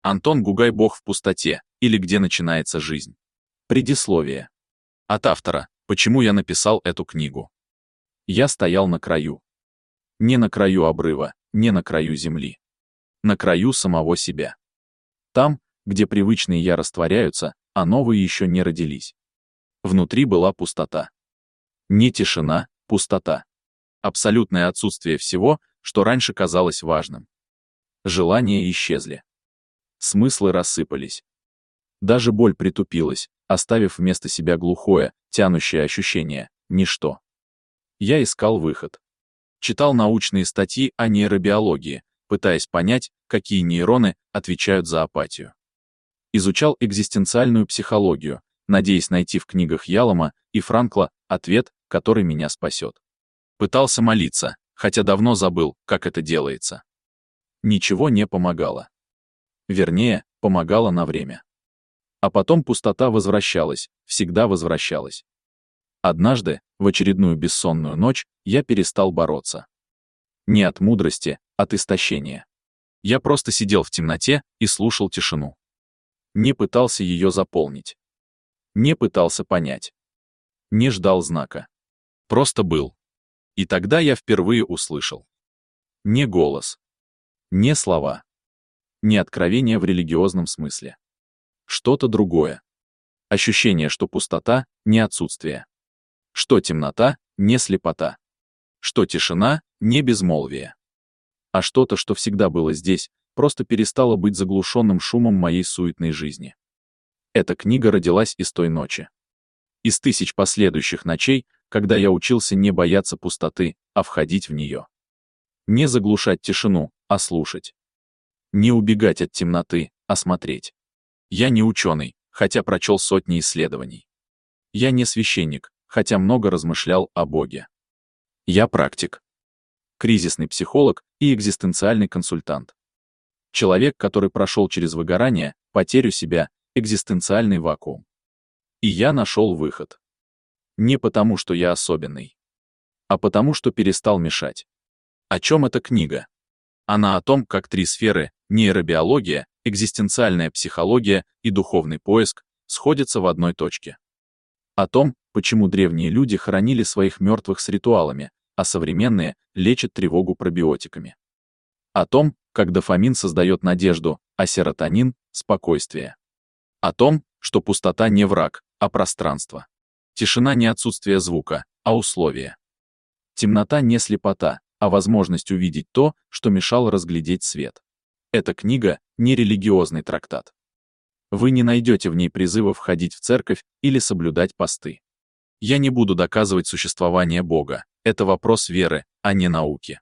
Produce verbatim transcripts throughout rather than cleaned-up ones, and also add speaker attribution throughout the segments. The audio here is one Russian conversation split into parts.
Speaker 1: Антон Гугай «Бог в пустоте» или «Где начинается жизнь». Предисловие. От автора. Почему я написал эту книгу? Я стоял на краю. Не на краю обрыва, не на краю земли. На краю самого себя. Там, где привычные я растворяются, а новые еще не родились. Внутри была пустота. Не тишина, пустота. Абсолютное отсутствие всего, что раньше казалось важным. Желания исчезли. Смыслы рассыпались. Даже боль притупилась, оставив вместо себя глухое, тянущее ощущение — ничто. Я искал выход. Читал научные статьи о нейробиологии, пытаясь понять, какие нейроны отвечают за апатию. Изучал экзистенциальную психологию, надеясь найти в книгах Ялома и Франкла ответ, который меня спасет. Пытался молиться, хотя давно забыл, как это делается. Ничего не помогало. Вернее, помогало на время. А потом пустота возвращалась, всегда возвращалась. Однажды, в очередную бессонную ночь, я перестал бороться. Не от мудрости, от истощения. Я просто сидел в темноте и слушал тишину. Не пытался ее заполнить. Не пытался понять. Не ждал знака. Просто был. И тогда я впервые услышал. Не голос. Не слова. Не откровение в религиозном смысле. Что-то другое. Ощущение, что пустота — не отсутствие. Что темнота — не слепота. Что тишина — не безмолвие. А что-то, что всегда было здесь, просто перестало быть заглушенным шумом моей суетной жизни. Эта книга родилась из той ночи. Из тысяч последующих ночей, когда я учился не бояться пустоты, а входить в нее. Не заглушать тишину, а слушать. Не убегать от темноты, а смотреть. Я не ученый, хотя прочел сотни исследований. Я не священник, хотя много размышлял о Боге. Я практик. Кризисный психолог и экзистенциальный консультант. Человек, который прошел через выгорание, потерю себя, экзистенциальный вакуум. И я нашел выход. Не потому, что я особенный, а потому, что перестал мешать. О чем эта книга? Она о том, как три сферы — нейробиология, экзистенциальная психология и духовный поиск — сходятся в одной точке. О том, почему древние люди хоронили своих мертвых с ритуалами, а современные лечат тревогу пробиотиками. О том, как дофамин создает надежду, а серотонин — спокойствие. О том, что пустота не враг, а пространство. Тишина не отсутствие звука, а условие. Темнота не слепота, а возможность увидеть то, что мешало разглядеть свет. Эта книга — не религиозный трактат. Вы не найдете в ней призыва входить в церковь или соблюдать посты. Я не буду доказывать существование Бога, это вопрос веры, а не науки.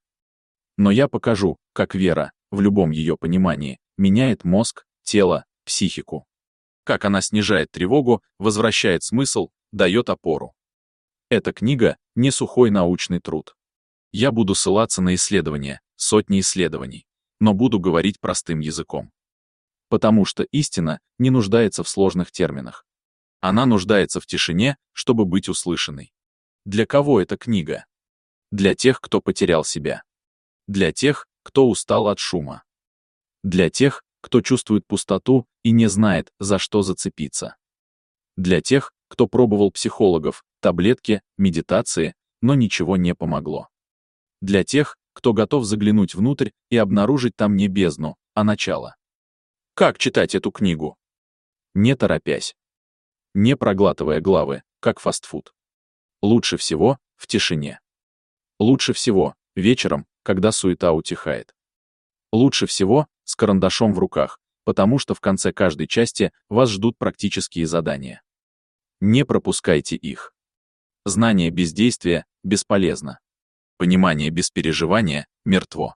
Speaker 1: Но я покажу, как вера, в любом ее понимании, меняет мозг, тело, психику. Как она снижает тревогу, возвращает смысл, дает опору. Эта книга — не сухой научный труд. Я буду ссылаться на исследования, сотни исследований, но буду говорить простым языком. Потому что истина не нуждается в сложных терминах. Она нуждается в тишине, чтобы быть услышанной. Для кого эта книга? Для тех, кто потерял себя. Для тех, кто устал от шума. Для тех, кто чувствует пустоту и не знает, за что зацепиться. Для тех, кто пробовал психологов, таблетки, медитации, но ничего не помогло. Для тех, кто готов заглянуть внутрь и обнаружить там не бездну, а начало. Как читать эту книгу? Не торопясь. Не проглатывая главы, как фастфуд. Лучше всего в тишине. Лучше всего вечером, когда суета утихает. Лучше всего с карандашом в руках, потому что в конце каждой части вас ждут практические задания. Не пропускайте их. Знание без действия бесполезно. Понимание без переживания мертво.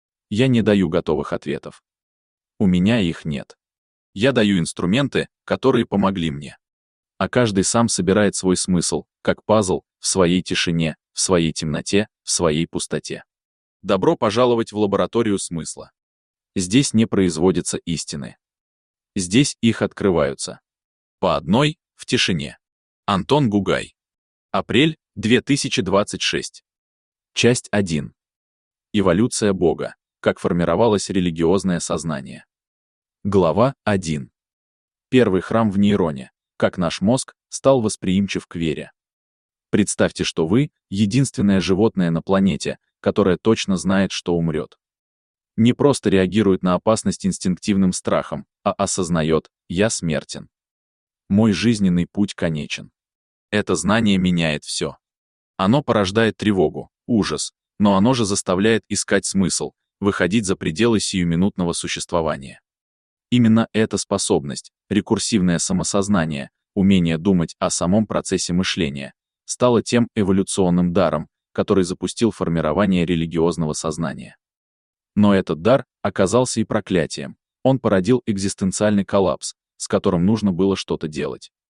Speaker 1: Я не даю готовых ответов. У меня их нет. Я даю инструменты, которые помогли мне. А каждый сам собирает свой смысл, как пазл, в своей тишине, в своей темноте, в своей пустоте. Добро пожаловать в лабораторию смысла. Здесь не производятся истины. Здесь их открываются. По одной, в тишине. Антон Гугай. Апрель две тысячи двадцать шесть. Часть один. Эволюция Бога. Как формировалось религиозное сознание. Глава один. Первый храм в нейроне. Как наш мозг стал восприимчив к вере. Представьте, что вы — единственное животное на планете, которое точно знает, что умрет. Не просто реагирует на опасность инстинктивным страхом, а осознает: «Я смертен. Мой жизненный путь конечен». Это знание меняет все. Оно порождает тревогу, ужас, но оно же заставляет искать смысл, выходить за пределы сиюминутного существования. Именно эта способность, рекурсивное самосознание, умение думать о самом процессе мышления, стало тем эволюционным даром, который запустил формирование религиозного сознания. Но этот дар оказался и проклятием. Он породил экзистенциальный коллапс, с которым нужно было что-то делать.